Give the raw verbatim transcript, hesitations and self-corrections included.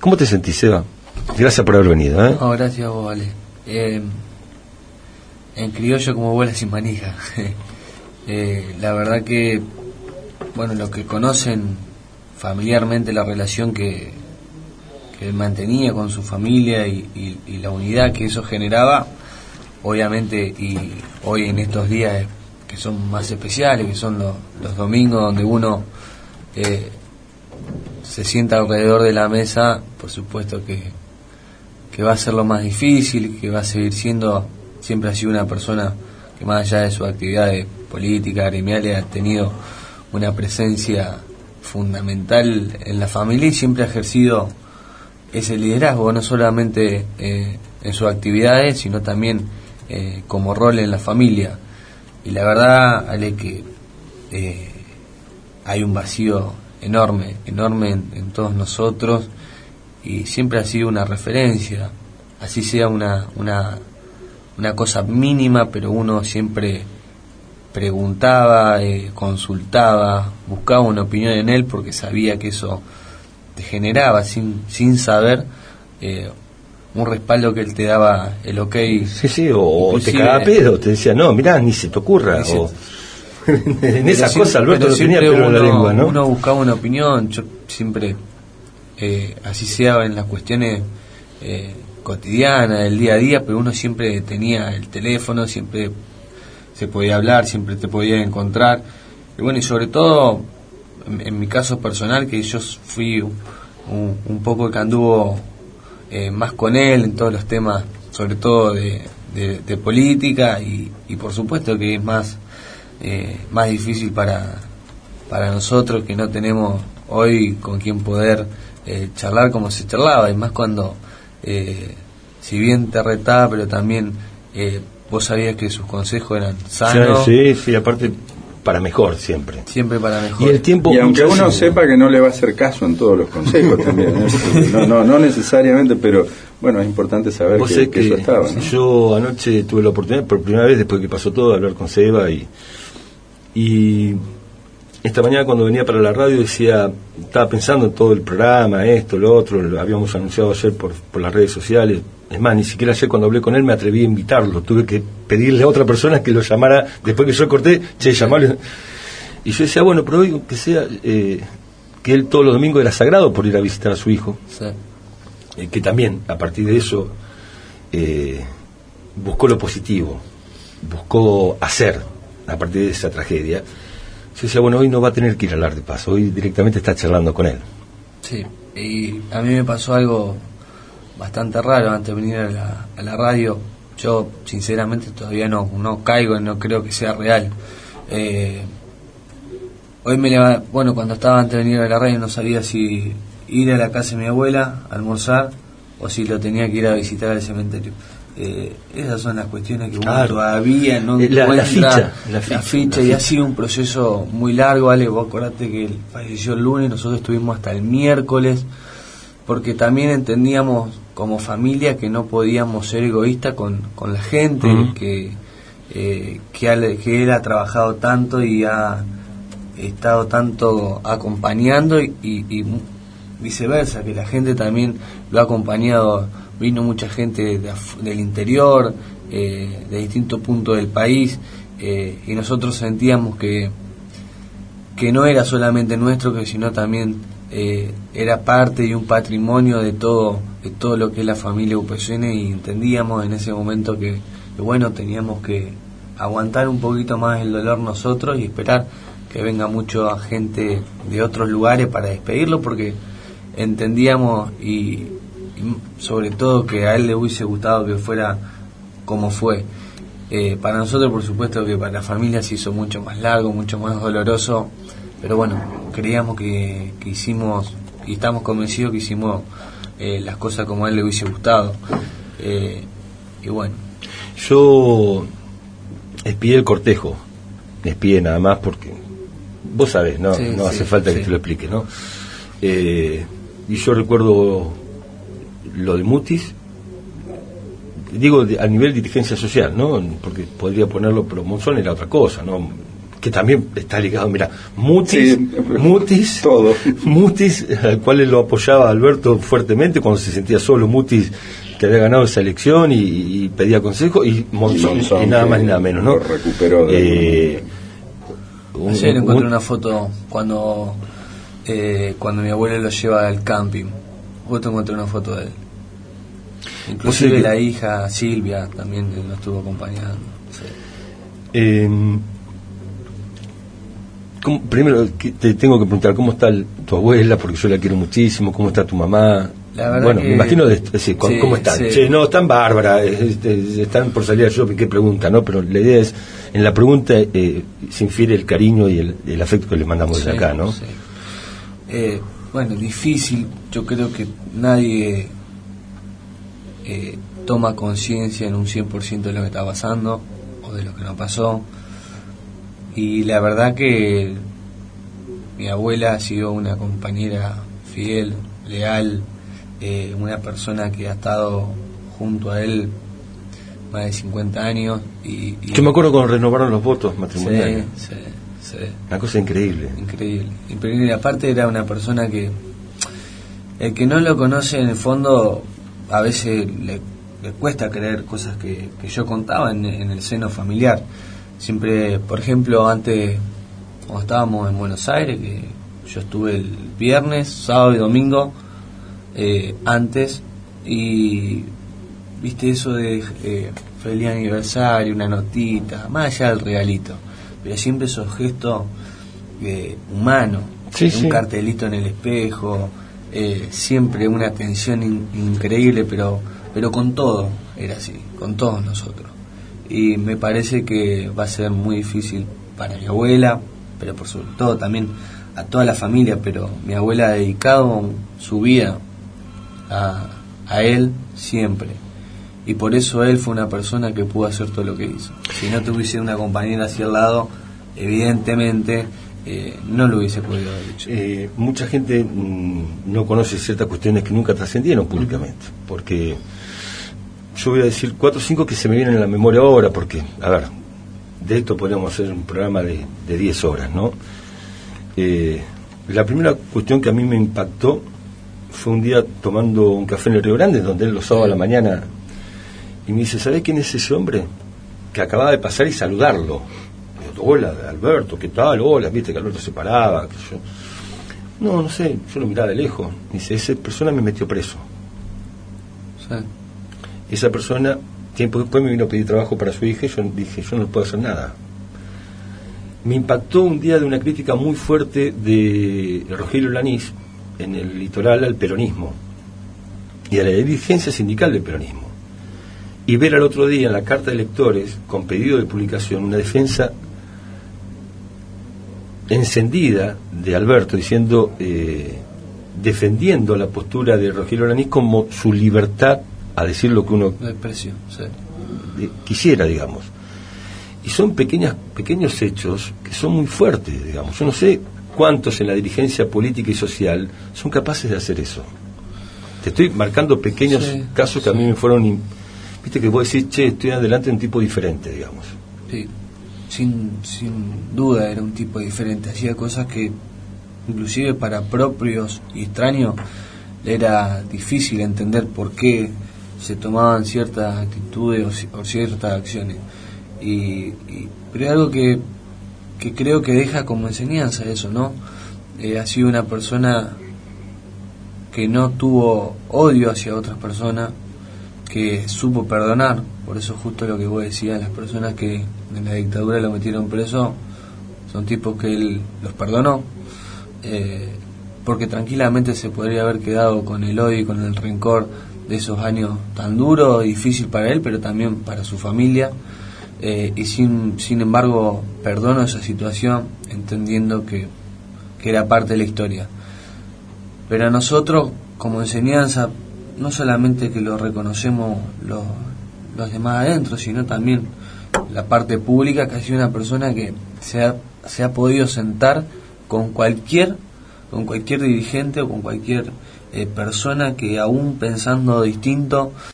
¿Cómo te sentís, Seba? Gracias por haber venido, ¿eh? No, gracias a vos, vale. Eh, en criollo como bola sin manija. eh, la verdad que, bueno, los que conocen familiarmente la relación que, que él mantenía con su familia y, y, y la unidad que eso generaba, obviamente, y hoy en estos días que son más especiales, que son los, los domingos donde uno eh, se sienta alrededor de la mesa, por supuesto que, que va a ser lo más difícil, que va a seguir siendo, siempre ha sido una persona que más allá de sus actividades políticas, gremiales, ha tenido una presencia fundamental en la familia y siempre ha ejercido ese liderazgo, no solamente eh, en sus actividades, sino también eh, como rol en la familia. Y la verdad, Ale, que eh, hay un vacío enorme, enorme en, en todos nosotros, y siempre ha sido una referencia, así sea una, una, una cosa mínima, pero uno siempre preguntaba, eh, consultaba, buscaba una opinión en él porque sabía que eso te generaba, sin, sin saber, eh, un respaldo que él te daba el ok. Sí, sí, o, o te cagaba pedo, te decía, no, mirá, ni se te ocurra. O... en esas cosas Alberto no tenía pelo en la lengua, ¿no? Uno buscaba una opinión, yo siempre, eh, así sea en las cuestiones eh, cotidianas, del día a día, pero uno siempre tenía el teléfono, siempre se podía hablar, siempre te podía encontrar. Y bueno, y sobre todo, en, en mi caso personal, que yo fui un, un poco el que anduvo Eh, más con él en todos los temas, sobre todo de, de, de política, y, y por supuesto que es más eh, más difícil para para nosotros que no tenemos hoy con quien poder eh, charlar como se charlaba, y más cuando eh, si bien te retaba, pero también eh, vos sabías que sus consejos eran sanos. Sí, sí, aparte para mejor siempre. Siempre para mejor. Y el tiempo, y aunque uno sepa que no le va a hacer caso en todos los consejos también, ¿eh? no, no, no necesariamente, pero bueno, es importante saber que, que, que eso estaba, ¿no? Yo anoche tuve la oportunidad, por primera vez después que pasó todo, de hablar con Seba, y, y esta mañana cuando venía para la radio decía, estaba pensando en todo el programa, esto, lo otro, lo habíamos anunciado ayer por, por las redes sociales. Es más, ni siquiera ayer cuando hablé con él me atreví a invitarlo, tuve que pedirle a otra persona que lo llamara, después que yo corté, che, llamarle. Y yo decía, bueno, pero hoy que sea, eh, que él todos los domingos era sagrado por ir a visitar a su hijo, sí. eh, que también, a partir de eso, eh, buscó lo positivo, buscó hacer, a partir de esa tragedia. Yo decía, bueno, hoy no va a tener que ir a hablar de paz, hoy directamente está charlando con él. Sí, y a mí me pasó algo bastante raro antes de venir a la, a la radio. Yo sinceramente todavía no, no caigo, no creo que sea real. Eh, hoy me leva, bueno, cuando estaba antes de venir a la radio no sabía si ir a la casa de mi abuela a almorzar o si lo tenía que ir a visitar al cementerio. Eh, esas son las cuestiones que uno claro. todavía no la, encuentra la ficha, la ficha, la ficha la y ficha. Ha sido un proceso muy largo, Ale. Vos acordate que él falleció el lunes, nosotros estuvimos hasta el miércoles, porque también entendíamos como familia que no podíamos ser egoístas con, con la gente, uh-huh. que, eh, que, ha, que él ha trabajado tanto y ha estado tanto acompañando, y, y, y viceversa, que la gente también lo ha acompañado. Vino mucha gente de, del interior, eh, de distintos puntos del país, eh, y nosotros sentíamos que que no era solamente nuestro, que sino también eh, era parte y un patrimonio de todo de todo lo que es la familia U P C N, y entendíamos en ese momento que, que bueno, teníamos que aguantar un poquito más el dolor nosotros y esperar que venga mucha gente de otros lugares para despedirlo, porque entendíamos y sobre todo que a él le hubiese gustado que fuera como fue. Eh, para nosotros, por supuesto, que para la familia se hizo mucho más largo, mucho más doloroso, pero bueno, creíamos que, que hicimos, y estamos convencidos que hicimos eh, las cosas como a él le hubiese gustado. Eh, y bueno. Yo espié el cortejo, espié nada más porque vos sabés, no, sí, no sí, hace falta sí. que te lo explique, ¿no? Eh, y yo recuerdo lo de Mutis, digo de, a nivel de dirigencia social, ¿no? Porque podría ponerlo, pero Monzón era otra cosa, ¿no? que también está ligado, mira, Mutis, sí, Mutis, todo. Mutis, al cual lo apoyaba Alberto fuertemente cuando se sentía solo, Mutis, que había ganado esa elección y, y pedía consejo, y Monzón, y, Monzón, y nada más ni nada menos, ¿no? Lo recuperó de eh, un, Ayer encontré un, una foto cuando eh, cuando mi abuela lo lleva al camping, justo encontré una foto de él. Inclusive la hija Silvia también lo estuvo acompañando. Sí. Eh, primero te tengo que preguntar cómo está el, tu abuela, porque yo la quiero muchísimo. ¿Cómo está tu mamá? Bueno, me imagino de, sí, ¿cómo, sí, ¿cómo están? Sí. Che, no, están bárbaras, están por salir al shopping, qué pregunta, ¿no? Pero la idea es, en la pregunta eh, se infiere el cariño y el, el afecto que les mandamos sí, desde acá, ¿no? Sí. Eh, bueno, difícil, yo creo que nadie eh, toma conciencia en un cien por ciento de lo que está pasando o de lo que no pasó, y la verdad que mi abuela ha sido una compañera fiel, leal, eh, una persona que ha estado junto a él más de cincuenta años. Y, y yo me acuerdo cuando renovaron los votos matrimoniales. Sí, sí, sí. Una cosa increíble. Increíble. Increíble. Aparte era una persona que, el que no lo conoce en el fondo, a veces le, le cuesta creer cosas que, que yo contaba en, en el seno familiar. Siempre, por ejemplo, antes, cuando estábamos en Buenos Aires, que yo estuve el viernes, sábado y domingo, eh, antes, y viste eso de eh, feliz aniversario, una notita, más allá del regalito, pero siempre esos gestos eh, humanos, sí, un sí. cartelito en el espejo, eh, siempre una atención in, increíble, pero pero con todo era así, con todos nosotros. Y me parece que va a ser muy difícil para mi abuela, pero por sobre todo también a toda la familia, pero mi abuela ha dedicado su vida a, a él siempre, y por eso él fue una persona que pudo hacer todo lo que hizo. Si no tuviese una compañera hacia el lado, evidentemente eh, no lo hubiese podido haber hecho. Eh, mucha gente mmm, no conoce ciertas cuestiones que nunca trascendieron públicamente, porque yo voy a decir cuatro o cinco que se me vienen en la memoria ahora, porque, a ver, de esto podríamos hacer un programa de, de diez horas, ¿no? Eh, la primera cuestión que a mí me impactó fue un día tomando un café en el Río Grande, donde él los sábados a la mañana, y me dice, ¿sabés quién es ese hombre? Que acababa de pasar y saludarlo. Y yo, hola, Alberto, ¿qué tal? Hola, viste que Alberto se paraba. Que yo, no, no sé, yo lo miraba de lejos. Me dice, esa persona me metió preso. Sí. Esa persona, tiempo después me vino a pedir trabajo para su hija, y yo dije, yo no puedo hacer nada. Me impactó un día de una crítica muy fuerte de Rogelio Lanís en el Litoral al peronismo y a la dirigencia sindical del peronismo, y ver al otro día en la carta de electores con pedido de publicación una defensa encendida de Alberto diciendo eh, defendiendo la postura de Rogelio Lanís como su libertad a decir lo que uno de expresión, sí. de, quisiera, digamos. Y son pequeñas, pequeños hechos que son muy fuertes, digamos. Yo no sé cuántos en la dirigencia política y social son capaces de hacer eso. Te estoy marcando pequeños sí, casos que sí. a mí me fueron... Viste que vos decís, che, estoy adelante de un tipo diferente, digamos. Sí, sin, sin duda era un tipo diferente. Hacía cosas que, inclusive para propios y extraños, era difícil entender por qué se tomaban ciertas actitudes o, o ciertas acciones. Y, y pero es algo que, que creo que deja como enseñanza eso, ¿no? Eh, ha sido una persona que no tuvo odio hacia otras personas, que supo perdonar. Por eso justo lo que vos decías, las personas que en la dictadura lo metieron preso son tipos que él los perdonó, eh, porque tranquilamente se podría haber quedado con el odio y con el rencor de esos años tan duros y difícil para él, pero también para su familia. Eh, y sin sin embargo perdono esa situación, entendiendo que, que era parte de la historia. Pero a nosotros, como enseñanza, no solamente que lo reconocemos los, los demás adentro, sino también la parte pública, que ha sido una persona que se ha, se ha podido sentar con cualquier con cualquier dirigente o con cualquier eh, persona que aún pensando distinto